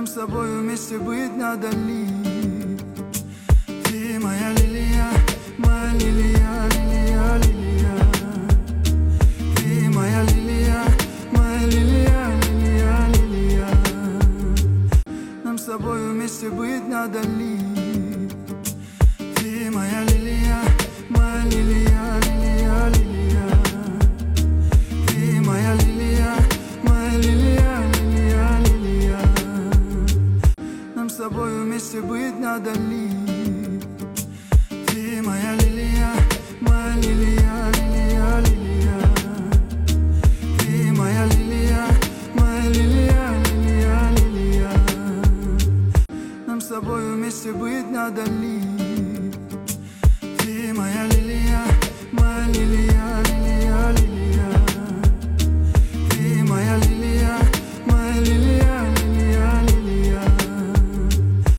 Нам с тобой вместе быть надо ли? Ты моя лилия, моя лилия, лилия, лилия. Ты моя лилия, моя лилия, лилия, лилия. Нам с тобой вместе быть надо ли? Ты моя лилия, моя лилия, лилия, лилия. Ты моя лилия, моя лилия, лилия, лилия. Нам с тобой вместе быть надо ли? Ты моя лилия, моя лилия, лилия, лилия. Ты моя лилия, моя лилия, лилия, лилия. Нам с тобой вместе быть надо ли?